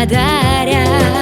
благодаря.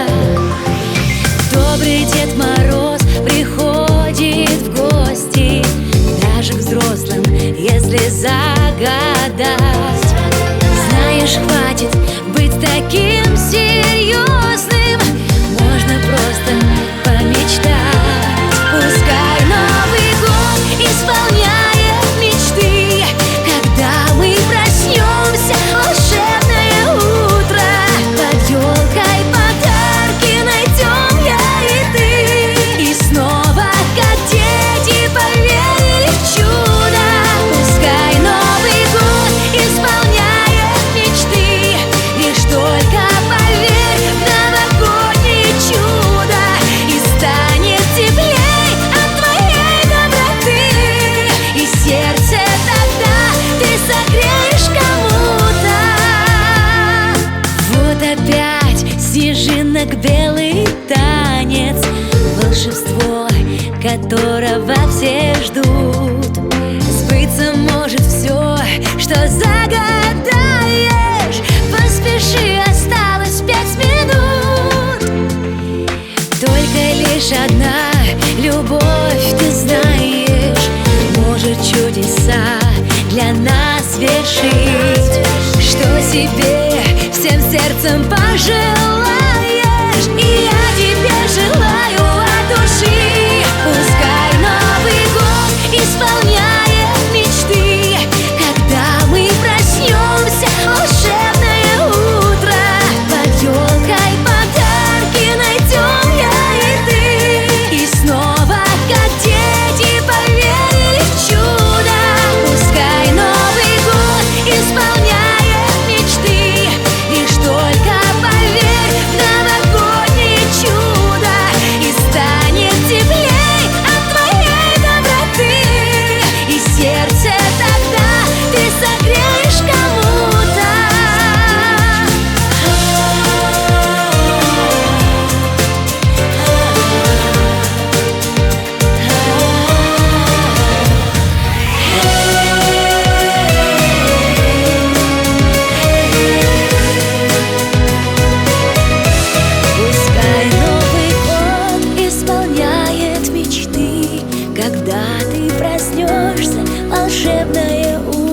Добрый Дед Мороз приходит в гости даже к взрослым, если загадать. Знаешь, хватит быть таким серьезным, можно просто помечтать. Пускай Новый год исполняет мечты, когда мы проснемся, волшебное утро. Под елкой подарки найдем я и ты, и снова, как дети, поверили в чудо. Пускай Новый год исполняет мечты, лишь только поверь в новогоднее чудо, и станет теплей от твоей доброты, и сердце тогда ты согреешь кому-то. Вот опять снежинок белый танец, волшебство, которого все ждут. Сбыться может все, что загадаешь. Поспеши, осталось 5 минут. Только лишь одна любовь, ты знаешь, может чудеса для нас вершить. Что себе всем сердцем пожелаешь, и я тебе желаю от души. Пускай Новый год исполняет мечты, когда мы проснемся, волшебное утро. Под елкой подарки найдем я и ты, и снова, как дети, поверили в чудо. Пускай Новый год исполняет мечты, лишь только поверь в новогоднее чудо, и станет теплей от твоей доброты, и сердце тогда ты согреешь кому-то. Пускай Новый год исполняет мечты, когда ты проснешься, волшебное утро.